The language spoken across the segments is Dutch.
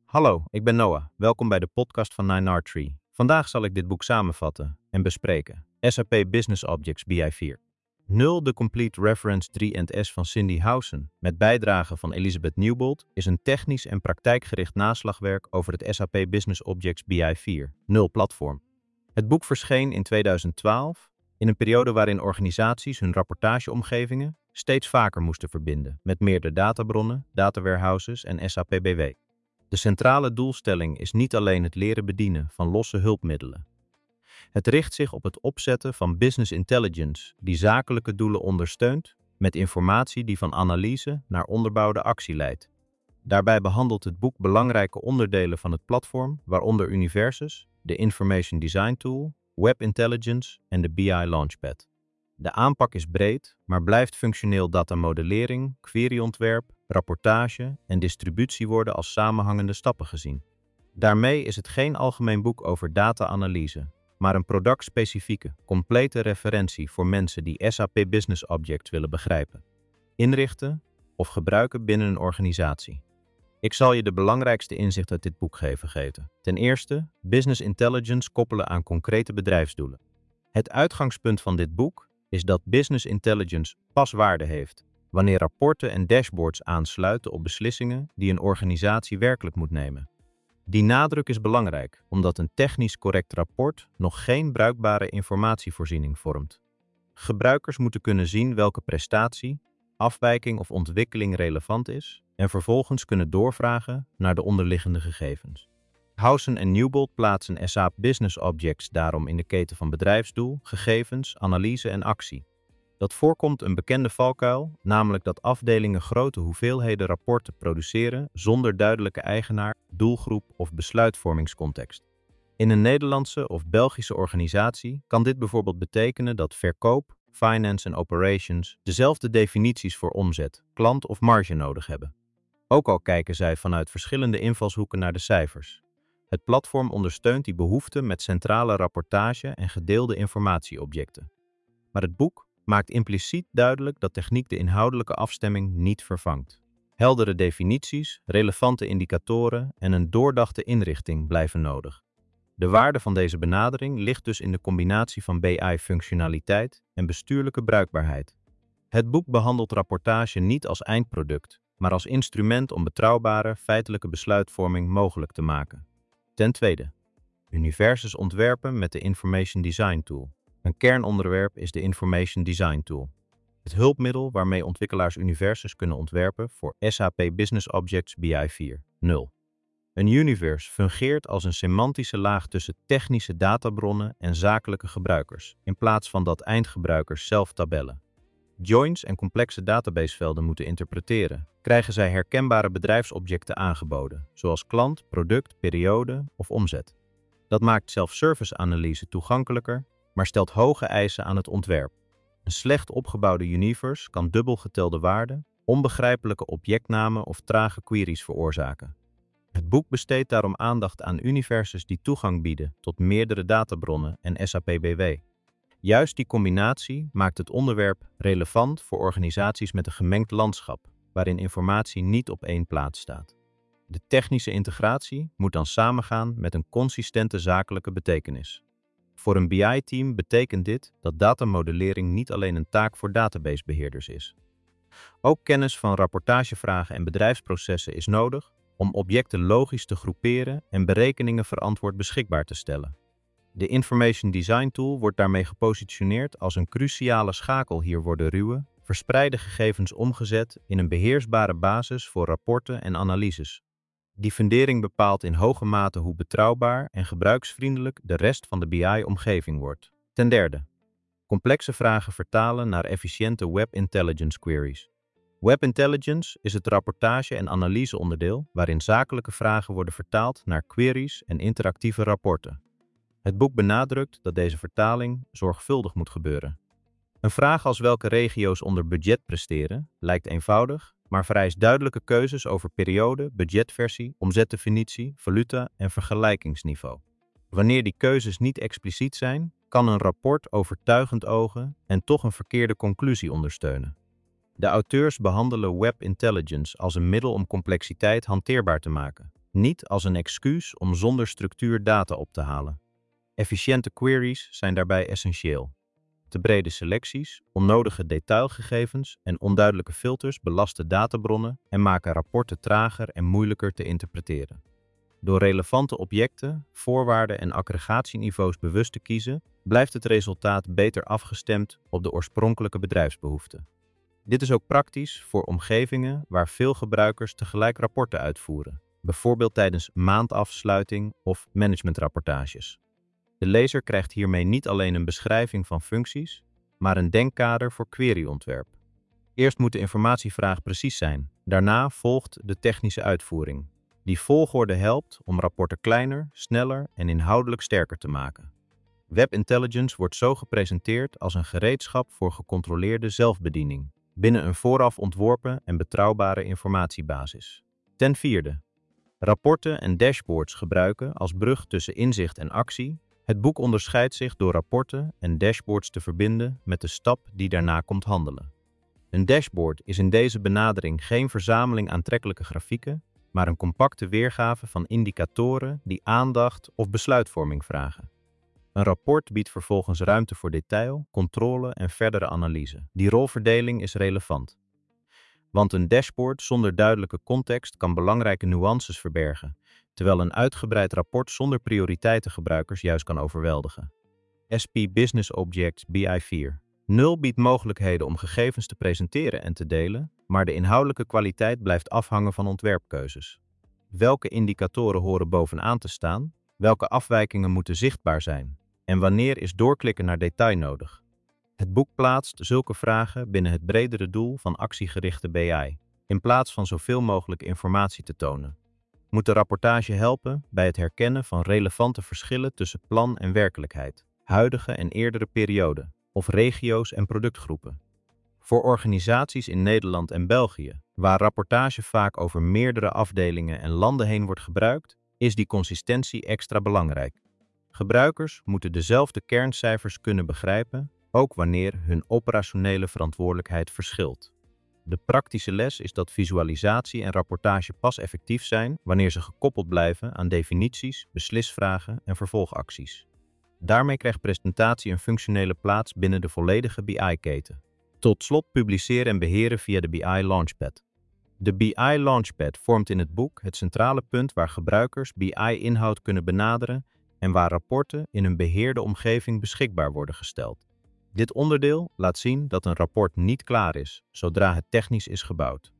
Hallo, ik ben Noah. Welkom bij de podcast van 9R3. Vandaag zal ik dit boek samenvatten en bespreken. SAP Business Objects BI4. 0 The Complete Reference 3 and S van Cindy Howson, met bijdrage van Elisabeth Newbold, is een technisch en praktijkgericht naslagwerk over het SAP Business Objects BI4, 0 platform. Het boek verscheen in 2012, in een periode waarin organisaties hun rapportageomgevingen steeds vaker moesten verbinden met meerdere databronnen, datawarehouses en SAP BW. De centrale doelstelling is niet alleen het leren bedienen van losse hulpmiddelen. Het richt zich op het opzetten van business intelligence die zakelijke doelen ondersteunt met informatie die van analyse naar onderbouwde actie leidt. Daarbij behandelt het boek belangrijke onderdelen van het platform, waaronder Universus, de Information Design Tool, Web Intelligence en de BI Launchpad. De aanpak is breed, maar blijft functioneel datamodellering, queryontwerp, rapportage en distributie worden als samenhangende stappen gezien. Daarmee is het geen algemeen boek over data-analyse, maar een productspecifieke, complete referentie voor mensen die SAP Business Objects willen begrijpen, inrichten of gebruiken binnen een organisatie. Ik zal je de belangrijkste inzichten uit dit boek geven. Ten eerste, business intelligence koppelen aan concrete bedrijfsdoelen. Het uitgangspunt van dit boek is dat business intelligence pas waarde heeft wanneer rapporten en dashboards aansluiten op beslissingen die een organisatie werkelijk moet nemen. Die nadruk is belangrijk, omdat een technisch correct rapport nog geen bruikbare informatievoorziening vormt. Gebruikers moeten kunnen zien welke prestatie, afwijking of ontwikkeling relevant is en vervolgens kunnen doorvragen naar de onderliggende gegevens. Howson en Newbold plaatsen SAP Business Objects daarom in de keten van bedrijfsdoel, gegevens, analyse en actie. Dat voorkomt een bekende valkuil, namelijk dat afdelingen grote hoeveelheden rapporten produceren zonder duidelijke eigenaar, doelgroep of besluitvormingscontext. In een Nederlandse of Belgische organisatie kan dit bijvoorbeeld betekenen dat verkoop, finance en operations dezelfde definities voor omzet, klant of marge nodig hebben. Ook al kijken zij vanuit verschillende invalshoeken naar de cijfers. Het platform ondersteunt die behoefte met centrale rapportage en gedeelde informatieobjecten. Maar het boek maakt impliciet duidelijk dat techniek de inhoudelijke afstemming niet vervangt. Heldere definities, relevante indicatoren en een doordachte inrichting blijven nodig. De waarde van deze benadering ligt dus in de combinatie van BI-functionaliteit en bestuurlijke bruikbaarheid. Het boek behandelt rapportage niet als eindproduct, maar als instrument om betrouwbare, feitelijke besluitvorming mogelijk te maken. Ten tweede, Universus ontwerpen met de Information Design Tool. Een kernonderwerp is de Information Design Tool. Het hulpmiddel waarmee ontwikkelaars Universus kunnen ontwerpen voor SAP Business Objects BI4. 0. Een universe fungeert als een semantische laag tussen technische databronnen en zakelijke gebruikers, in plaats van dat eindgebruikers zelf tabellen. Joins en complexe databasevelden moeten interpreteren, krijgen zij herkenbare bedrijfsobjecten aangeboden, zoals klant, product, periode of omzet. Dat maakt self-service-analyse toegankelijker, maar stelt hoge eisen aan het ontwerp. Een slecht opgebouwde universe kan dubbel getelde waarden, onbegrijpelijke objectnamen of trage queries veroorzaken. Het boek besteedt daarom aandacht aan universes die toegang bieden tot meerdere databronnen en SAP BW. Juist die combinatie maakt het onderwerp relevant voor organisaties met een gemengd landschap, waarin informatie niet op één plaats staat. De technische integratie moet dan samengaan met een consistente zakelijke betekenis. Voor een BI-team betekent dit dat datamodellering niet alleen een taak voor databasebeheerders is. Ook kennis van rapportagevragen en bedrijfsprocessen is nodig om objecten logisch te groeperen en berekeningen verantwoord beschikbaar te stellen. De Information Design Tool wordt daarmee gepositioneerd als een cruciale schakel. Hier worden ruwe, verspreide gegevens omgezet in een beheersbare basis voor rapporten en analyses. Die fundering bepaalt in hoge mate hoe betrouwbaar en gebruiksvriendelijk de rest van de BI-omgeving wordt. Ten derde, complexe vragen vertalen naar efficiënte Web Intelligence queries. Web Intelligence is het rapportage- en analyseonderdeel waarin zakelijke vragen worden vertaald naar queries en interactieve rapporten. Het boek benadrukt dat deze vertaling zorgvuldig moet gebeuren. Een vraag als welke regio's onder budget presteren lijkt eenvoudig, maar vereist duidelijke keuzes over periode, budgetversie, omzetdefinitie, valuta en vergelijkingsniveau. Wanneer die keuzes niet expliciet zijn, kan een rapport overtuigend ogen en toch een verkeerde conclusie ondersteunen. De auteurs behandelen Web Intelligence als een middel om complexiteit hanteerbaar te maken, niet als een excuus om zonder structuur data op te halen. Efficiënte queries zijn daarbij essentieel. Te brede selecties, onnodige detailgegevens en onduidelijke filters belasten databronnen en maken rapporten trager en moeilijker te interpreteren. Door relevante objecten, voorwaarden en aggregatieniveaus bewust te kiezen, blijft het resultaat beter afgestemd op de oorspronkelijke bedrijfsbehoeften. Dit is ook praktisch voor omgevingen waar veel gebruikers tegelijk rapporten uitvoeren, bijvoorbeeld tijdens maandafsluiting of managementrapportages. De lezer krijgt hiermee niet alleen een beschrijving van functies, maar een denkkader voor queryontwerp. Eerst moet de informatievraag precies zijn, daarna volgt de technische uitvoering. Die volgorde helpt om rapporten kleiner, sneller en inhoudelijk sterker te maken. Web Intelligence wordt zo gepresenteerd als een gereedschap voor gecontroleerde zelfbediening, binnen een vooraf ontworpen en betrouwbare informatiebasis. Ten vierde, rapporten en dashboards gebruiken als brug tussen inzicht en actie. Het boek onderscheidt zich door rapporten en dashboards te verbinden met de stap die daarna komt handelen. Een dashboard is in deze benadering geen verzameling aantrekkelijke grafieken, maar een compacte weergave van indicatoren die aandacht of besluitvorming vragen. Een rapport biedt vervolgens ruimte voor detail, controle en verdere analyse. Die rolverdeling is relevant. Want een dashboard zonder duidelijke context kan belangrijke nuances verbergen, terwijl een uitgebreid rapport zonder prioriteiten gebruikers juist kan overweldigen. SP Business Objects BI4. 0 biedt mogelijkheden om gegevens te presenteren en te delen, maar de inhoudelijke kwaliteit blijft afhangen van ontwerpkeuzes. Welke indicatoren horen bovenaan te staan? Welke afwijkingen moeten zichtbaar zijn? En wanneer is doorklikken naar detail nodig? Het boek plaatst zulke vragen binnen het bredere doel van actiegerichte BI, in plaats van zoveel mogelijk informatie te tonen. Moet de rapportage helpen bij het herkennen van relevante verschillen tussen plan en werkelijkheid, huidige en eerdere perioden, of regio's en productgroepen. Voor organisaties in Nederland en België, waar rapportage vaak over meerdere afdelingen en landen heen wordt gebruikt, is die consistentie extra belangrijk. Gebruikers moeten dezelfde kerncijfers kunnen begrijpen, ook wanneer hun operationele verantwoordelijkheid verschilt. De praktische les is dat visualisatie en rapportage pas effectief zijn wanneer ze gekoppeld blijven aan definities, beslisvragen en vervolgacties. Daarmee krijgt presentatie een functionele plaats binnen de volledige BI-keten. Tot slot publiceren en beheren via de BI Launchpad. De BI Launchpad vormt in het boek het centrale punt waar gebruikers BI-inhoud kunnen benaderen en waar rapporten in een beheerde omgeving beschikbaar worden gesteld. Dit onderdeel laat zien dat een rapport niet klaar is, zodra het technisch is gebouwd.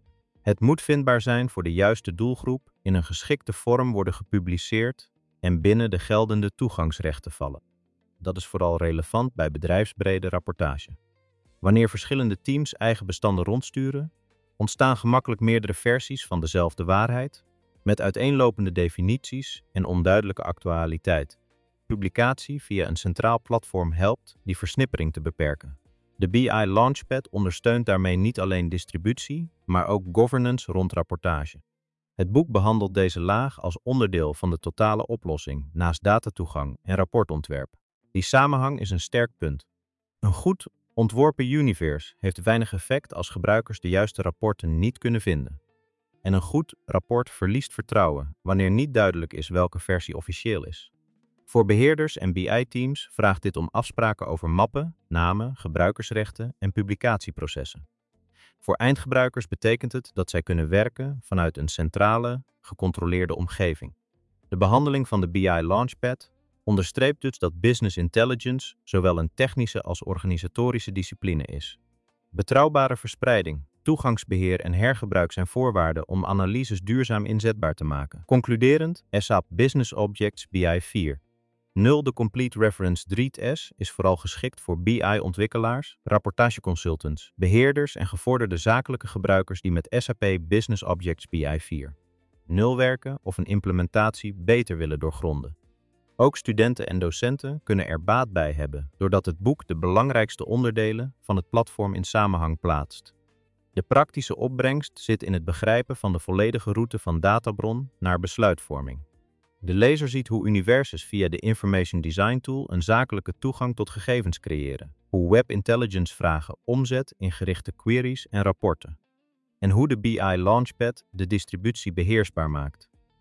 Het moet vindbaar zijn voor de juiste doelgroep, in een geschikte vorm worden gepubliceerd en binnen de geldende toegangsrechten vallen. Dat is vooral relevant bij bedrijfsbrede rapportage. Wanneer verschillende teams eigen bestanden rondsturen, ontstaan gemakkelijk meerdere versies van dezelfde waarheid, met uiteenlopende definities en onduidelijke actualiteit. Publicatie via een centraal platform helpt die versnippering te beperken. De BI Launchpad ondersteunt daarmee niet alleen distributie, maar ook governance rond rapportage. Het boek behandelt deze laag als onderdeel van de totale oplossing naast datatoegang en rapportontwerp. Die samenhang is een sterk punt. Een goed ontworpen universe heeft weinig effect als gebruikers de juiste rapporten niet kunnen vinden. En een goed rapport verliest vertrouwen wanneer niet duidelijk is welke versie officieel is. Voor beheerders en BI-teams vraagt dit om afspraken over mappen, namen, gebruikersrechten en publicatieprocessen. Voor eindgebruikers betekent het dat zij kunnen werken vanuit een centrale, gecontroleerde omgeving. De behandeling van de BI Launchpad onderstreept dus dat business intelligence zowel een technische als organisatorische discipline is. Betrouwbare verspreiding, toegangsbeheer en hergebruik zijn voorwaarden om analyses duurzaam inzetbaar te maken. Concluderend, SAP Business Objects BI4. 0 De Complete Reference 3S is vooral geschikt voor BI-ontwikkelaars, rapportageconsultants, beheerders en gevorderde zakelijke gebruikers die met SAP Business Objects BI4 0 werken of een implementatie beter willen doorgronden. Ook studenten en docenten kunnen er baat bij hebben, doordat het boek de belangrijkste onderdelen van het platform in samenhang plaatst. De praktische opbrengst zit in het begrijpen van de volledige route van databron naar besluitvorming. De lezer ziet hoe Universes via de Information Design Tool een zakelijke toegang tot gegevens creëren, hoe Web Intelligence vragen omzet in gerichte queries en rapporten, en hoe de BI Launchpad de distributie beheersbaar maakt.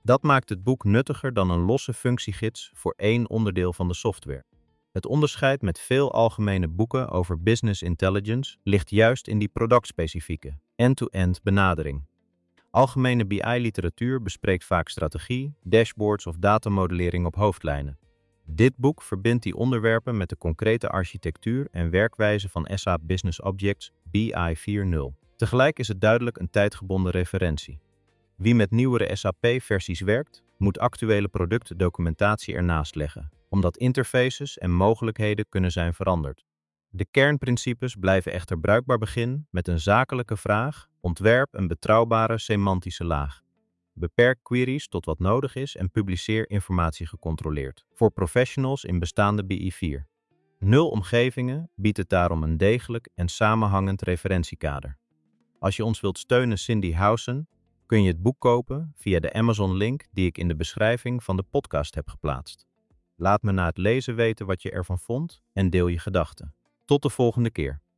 Dat maakt het boek nuttiger dan een losse functiegids voor één onderdeel van de software. Het onderscheid met veel algemene boeken over business intelligence ligt juist in die productspecifieke, end-to-end benadering. Algemene BI-literatuur bespreekt vaak strategie, dashboards of datamodellering op hoofdlijnen. Dit boek verbindt die onderwerpen met de concrete architectuur en werkwijze van SAP Business Objects BI 4.0. Tegelijk is het duidelijk een tijdgebonden referentie. Wie met nieuwere SAP-versies werkt, moet actuele productdocumentatie ernaast leggen, omdat interfaces en mogelijkheden kunnen zijn veranderd. De kernprincipes blijven echter bruikbaar begin met een zakelijke vraag, ontwerp een betrouwbare semantische laag. Beperk queries tot wat nodig is en publiceer informatie gecontroleerd. Voor professionals in bestaande BI 4. 0 omgevingen biedt het daarom een degelijk en samenhangend referentiekader. Als je ons wilt steunen Cindy Howson, kun je het boek kopen via de Amazon-link die ik in de beschrijving van de podcast heb geplaatst. Laat me na het lezen weten wat je ervan vond en deel je gedachten. Tot de volgende keer.